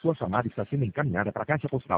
Sua chamada está sendo encaminhada para a caixa postal